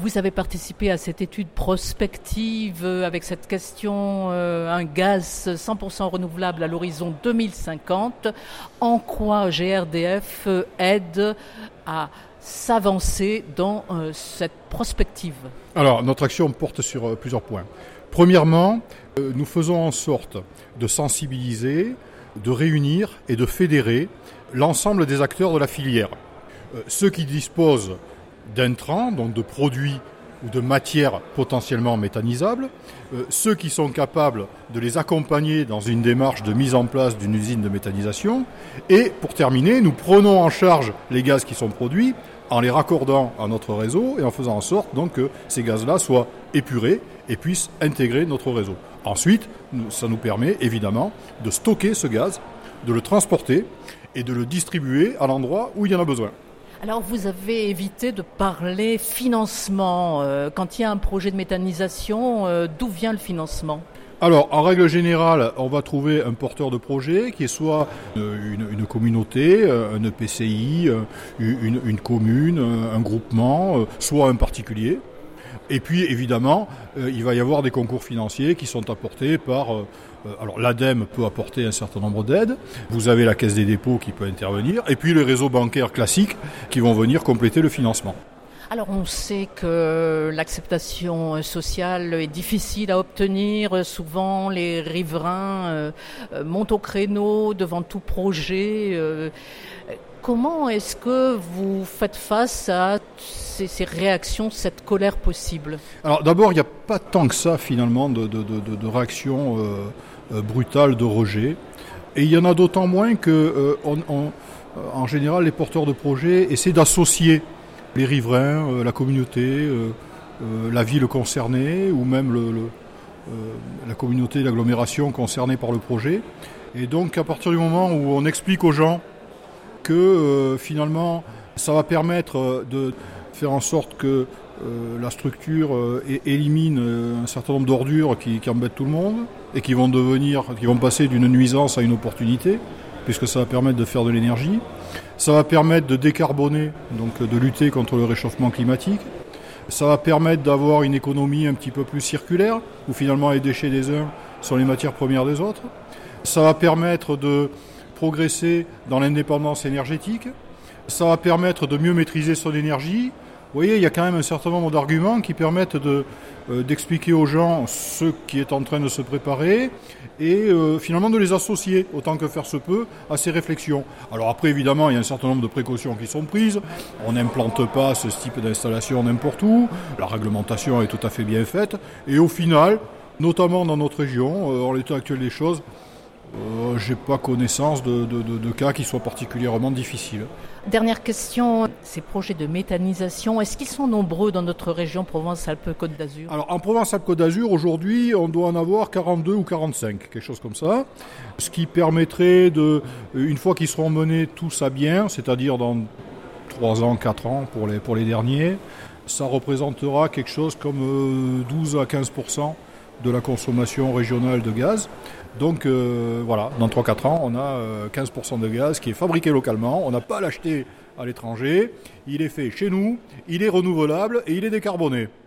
Vous avez participé à cette étude prospective avec cette question, un gaz 100% renouvelable à l'horizon 2050. En quoi GRDF aide à s'avancer dans cette prospective? Alors, notre action porte sur plusieurs points. Premièrement, nous faisons en sorte de sensibiliser, de réunir et de fédérer l'ensemble des acteurs de la filière. Ceux qui disposent d'intrants, donc de produits ou de matières potentiellement méthanisables, ceux qui sont capables de les accompagner dans une démarche de mise en place d'une usine de méthanisation. Et pour terminer, nous prenons en charge les gaz qui sont produits en les raccordant à notre réseau et en faisant en sorte donc que ces gaz-là soient épurés et puissent intégrer notre réseau. Ensuite, ça nous permet évidemment de stocker ce gaz, de le transporter et de le distribuer à l'endroit où il y en a besoin. Alors vous avez évité de parler financement. Quand il y a un projet de méthanisation, d'où vient le financement ? Alors, en règle générale, on va trouver un porteur de projet qui est soit une communauté, un EPCI, une commune, un groupement, soit un particulier. Et puis, évidemment, il va y avoir des concours financiers qui sont apportés par... alors, l'ADEME peut apporter un certain nombre d'aides. Vous avez la Caisse des dépôts qui peut intervenir. Et puis, les réseaux bancaires classiques qui vont venir compléter le financement. Alors on sait que l'acceptation sociale est difficile à obtenir. Souvent les riverains montent au créneau devant tout projet. Comment est-ce que vous faites face à ces réactions, cette colère possible ? Alors d'abord, il n'y a pas tant que ça finalement de réactions brutales, de rejet. Et il y en a d'autant moins que en général les porteurs de projets essaient d'associer les riverains, la communauté, la ville concernée ou même la communauté, l'agglomération concernée par le projet. Et donc à partir du moment où on explique aux gens que finalement ça va permettre de faire en sorte que la structure élimine un certain nombre d'ordures qui embêtent tout le monde et qui vont passer d'une nuisance à une opportunité, puisque ça va permettre de faire de l'énergie. Ça va permettre de décarboner, donc de lutter contre le réchauffement climatique. Ça va permettre d'avoir une économie un petit peu plus circulaire, où finalement les déchets des uns sont les matières premières des autres. Ça va permettre de progresser dans l'indépendance énergétique. Ça va permettre de mieux maîtriser son énergie. Vous voyez, il y a quand même un certain nombre d'arguments qui permettent d'expliquer aux gens ce qui est en train de se préparer et finalement de les associer, autant que faire se peut, à ces réflexions. Alors après, évidemment, il y a un certain nombre de précautions qui sont prises. On n'implante pas ce type d'installation n'importe où. La réglementation est tout à fait bien faite. Et au final, notamment dans notre région, en l'état actuel des choses, j'ai pas connaissance de cas qui soient particulièrement difficiles. Dernière question, ces projets de méthanisation, est-ce qu'ils sont nombreux dans notre région Provence-Alpes-Côte d'Azur ? Alors en Provence-Alpes-Côte d'Azur, aujourd'hui, on doit en avoir 42 ou 45, quelque chose comme ça. Ce qui permettrait une fois qu'ils seront menés tous à bien, c'est-à-dire dans 3 ans, 4 ans pour les derniers, ça représentera quelque chose comme 12 à 15% de la consommation régionale de gaz. Donc voilà, dans 3-4 ans, on a 15% de gaz qui est fabriqué localement. On n'a pas à l'acheter à l'étranger. Il est fait chez nous, il est renouvelable et il est décarboné.